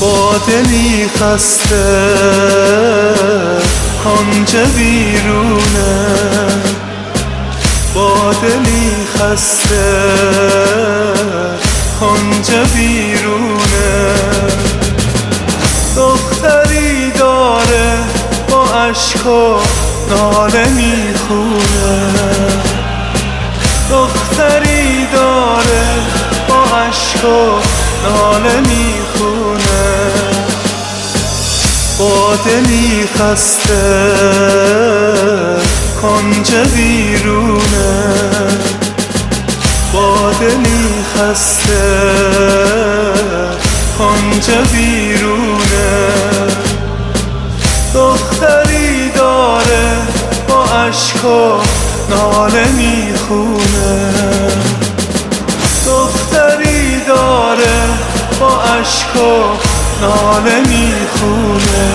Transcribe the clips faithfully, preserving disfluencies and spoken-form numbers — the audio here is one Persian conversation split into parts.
با دلی خسته آنجا بیرونه، با دلی خسته آنجا بیرونه. دختری داره با عشق و ناله میخونه، دختری داره با عشق و ناله میخونه. با دلی خسته کنج بیرونه، با دلی خسته کنج بیرونه. دختری داره با عشق و ناله میخونه، دختری داره با عشق و ناله میخونه.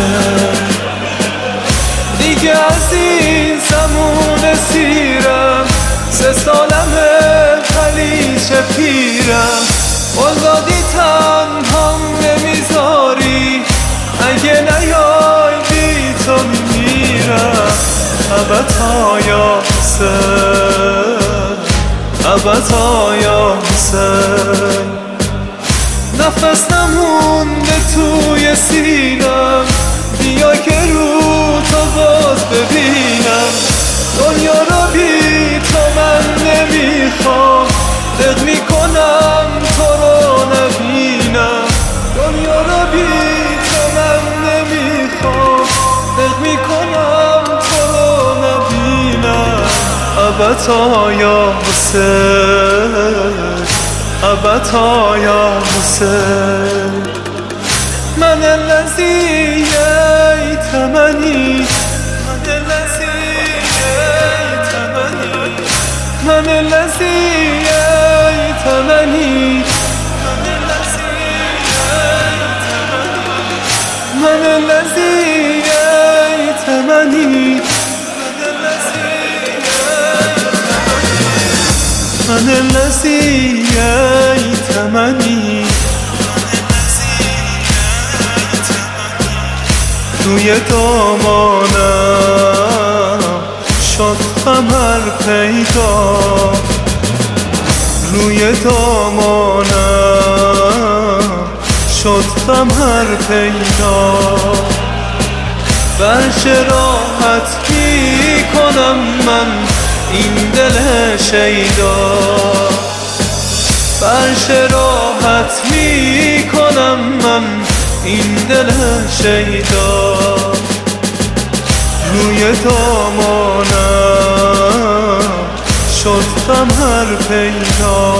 دیگه از این زمون سیرم، سه سالمه خلیج پیرم. آزادی تنهام نمیذاری، اگه نیای بی تو میمیرم. ابدا یا حسین، ابدا یا حسین. نفس نمونده توی سینم، بیا که رو تو باز ببینم. دنیا رو بی تو من نمیخوام، دق میکنم تو رو نبینم. دنیا رو بی تو من نمیخوام، دق میکنم تو رو نبینم. ابدا یا حسین، ابدا یا حسین. من الذی یأتمنی، من الذی یأتمنی، من الذی یأتمنی، من الذی یأتمنی، من الذی یأتمنی. روی دامانم شد قمر پیدا، روی دامانم شد قمر پیدا. فرش راحت می کنم من این دل شیدا، فرش راحت می کنم من این دل شیدا. روی دامانم شد قمر پیدا،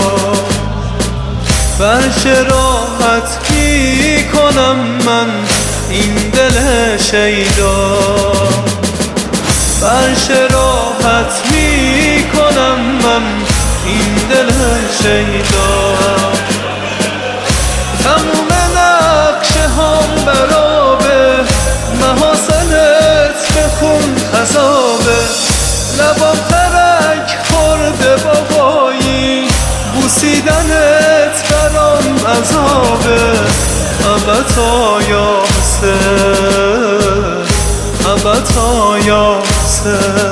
فرش راحت می کنم من این دل شیدا. فرش راحت می کنم من این دل شیدا. تموم نقشه هم برابه، محاسنت به خون خذابه. لبام ترک خورده بابایی، بوسیدنت برام عذابه. ابدا یا حسین، ابدا یا حسین.